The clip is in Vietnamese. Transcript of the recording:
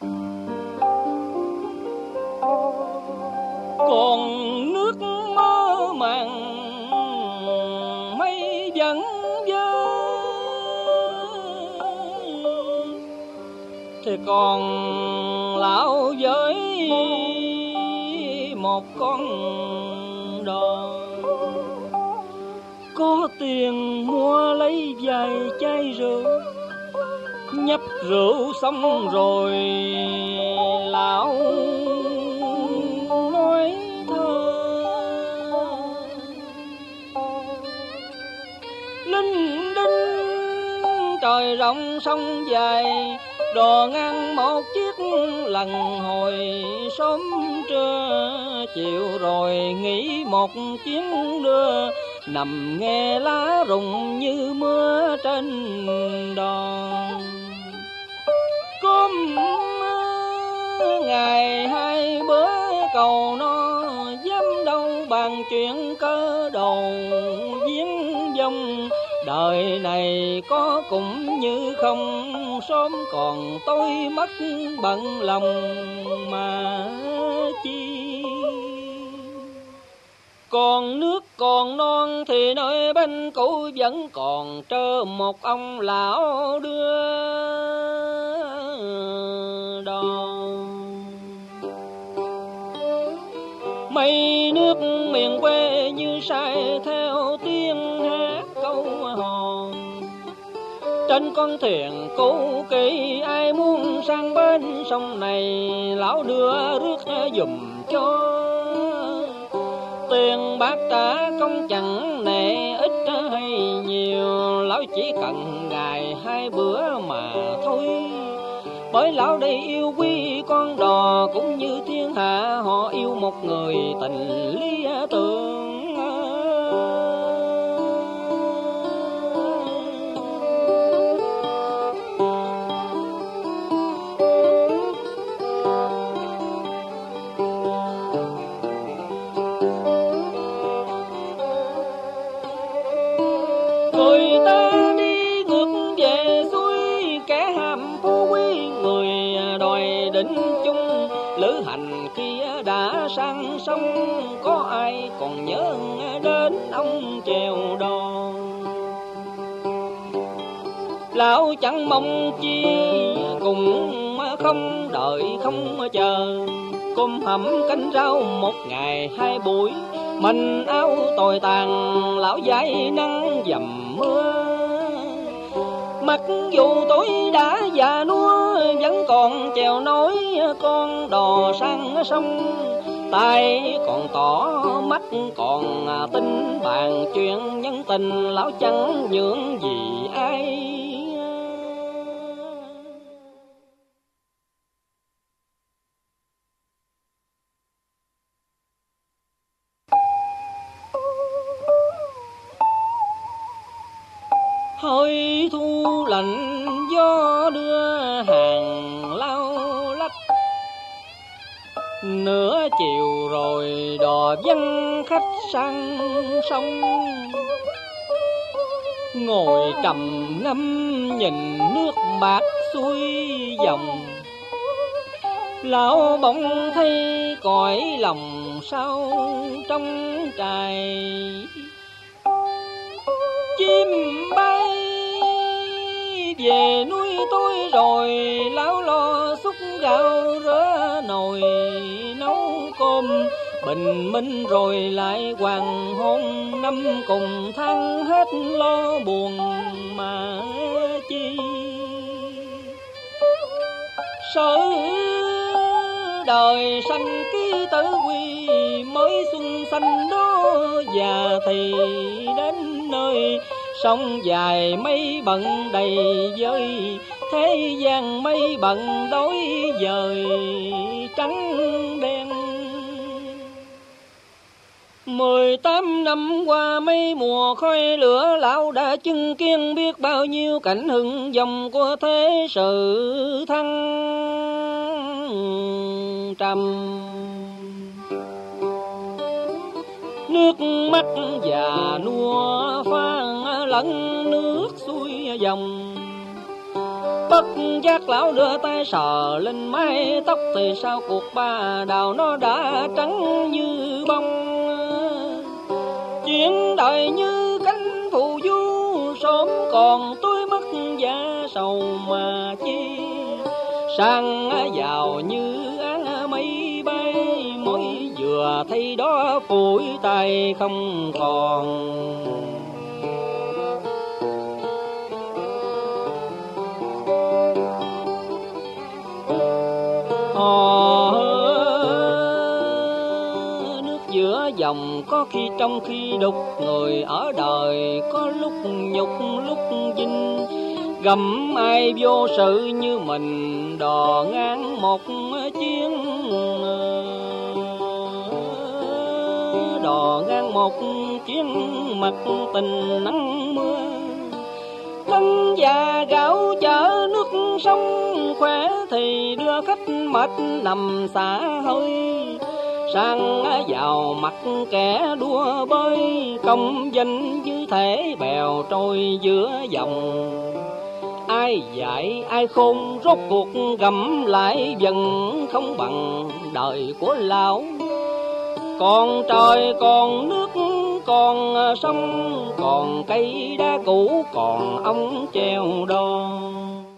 Còn nước mơ màng mây vẫn vơ, thì còn lão với một con đò. Có tiền mua lấy vài chai rượu, nhấp rượu xong rồi lão nói thơ. Linh đinh trời rộng sông dài, đò ngang một chiếc lần hồi sớm trưa. Chiều rồi nghỉ một chuyến đưa, nằm nghe lá rụng như mưa trên đò. Cơm ngày hai bữa cầu no, dám đâu bàn chuyện cơ đầu viếng vong. Đời này có cũng như không, sớm còn tôi mất bận lòng mà chi. Còn nước còn non thì nơi bên cũ vẫn còn trơ một ông lão đưa đò. Mây nước miền quê như say theo tiếng hát câu hò. Trên con thuyền cũ kỹ ai muốn sang bên sông này, lão đưa rước giùm cho. Tiền bạc trả công chẳng nề ít hay nhiều, lão chỉ cần ngày hai bữa mà thôi. Bởi lão đây yêu quý con đò, cũng như thiên hạ họ yêu một người tình lý tưởng. Lữ hành khi đã sang sông, có ai còn nhớ đến ông chèo đò. Lão chẳng mong chi cùng không đợi không chờ, cơm hầm canh rau một ngày hai buổi. Mình áo tồi tàn lão dãi nắng dầm mưa, mặc dù tôi đã già nua vẫn còn chèo nổi con đò sang sông. Tay còn tỏ mắt còn tin bàn chuyện nhân tình, lão chẳng nhượng gì ai. Hơi thu lạnh gió đưa hàng lao lách, nửa chiều rồi đò vắng khách sang sông. Ngồi trầm ngâm nhìn nước bạc xuôi dòng, lão bỗng thấy cõi lòng sao trong trài. Chim bay về nuôi tôi rồi, lão lo xúc gạo rửa nồi nấu cơm. Bình minh rồi lại hoàng hôn, năm cùng tháng hết lo buồn mà chi. Sở đời sanh ký tử quy, mới xuân xanh đó già thì đến nơi. Sông dài mây bận đầy vơi, thế gian mây bận đối dời trắng đen. 18 năm qua mấy mùa khói lửa, lão đã chứng kiến biết bao nhiêu cảnh hưng dòng của thế sự thăng trầm. Nước mắt già nua pha lẫn nước xuôi dòng, Bất giác lão đưa tay sờ lên mái tóc, thì sau cuộc ba đào nó đã trắng như bông. Chuyện đời như cánh phù du, sớm còn tôi mất giá sầu mà chi. Sang vào như áng mây bay, mới vừa thấy đó phủi tay không còn. Nước giữa dòng có khi trong khi đục, người ở đời có lúc nhục lúc vinh. Gầm ai vô sự như mình, đò ngang một chuyến, đò ngang một chuyến mặt tình nắng mưa. Lân già gạo chở nước sông, khỏe thì đưa khách mệt nằm xả hơi. Sang vào mặt kẻ đua bơi, công danh như thể bèo trôi giữa dòng. Ai dạy ai khôn, rốt cuộc gầm lại dần không bằng đời của lão. Còn trời còn nước còn sông, còn cây đá cũ còn ống treo đo.